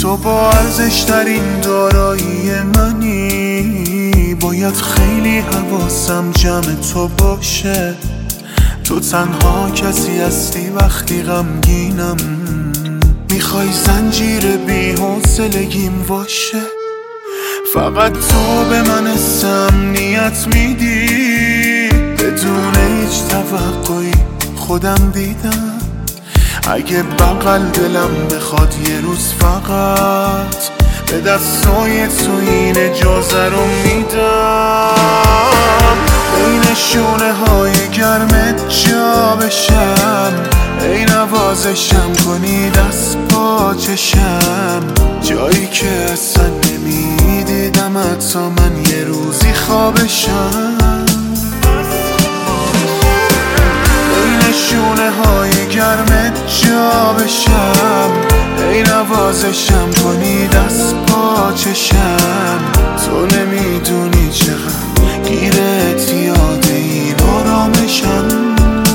تو با ارزش‌ترین دارایی منی، باید خیلی حواسم جمع تو باشه. تو تنها کسی هستی وقتی غمگینم، میخوای زنجیر بی‌حوصلگیم واشه. فقط تو به من امنیت میدی، بدون هیچ توقعی خودم دیدم. اگه بغل دلم بخواد یه روز فقط به دستای تو این اجازه رو میدم. بین شونه های گرمت جا بشم، ای نوازشم کنی دست پا چشم، جایی که اصلا نمیدیدم حتی من یه روزی خوابشم. بین شونه های گرمت جا بشم، ای نوازشم کنی دست پا چشم، تو نمیدونی چقدر گیرت یاد این آرامشم.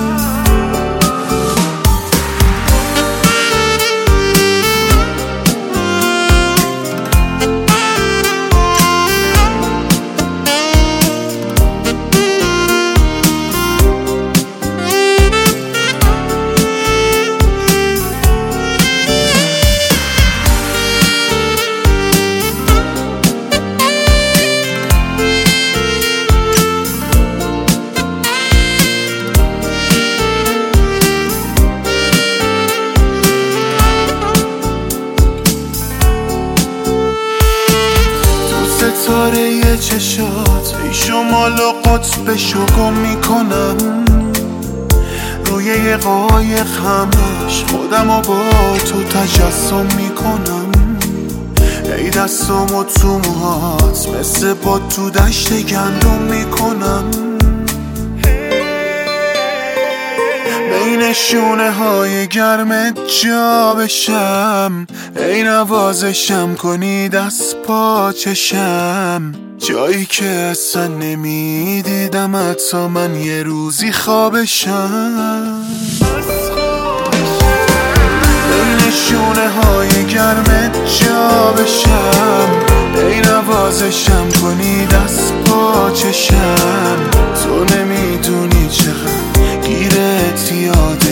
ستاره چشات ای شمال و قطبشو گم میکنم، روی یه قایق همش خودمو با تو تجسم میکنم. ای دستامو تو موهات مثل با تو دشت گندم میکنم. بین شونه های گرمت جا بشم، ای نوازشم کنی دست پا چشم، جایی که اصلا نمیدیدم حتی من یه روزی خوابشم. بین شونه های گرمت جا بشم، ای نوازشم کنی دست پا چشم، تو نمیدونی چقدر گیرت یاد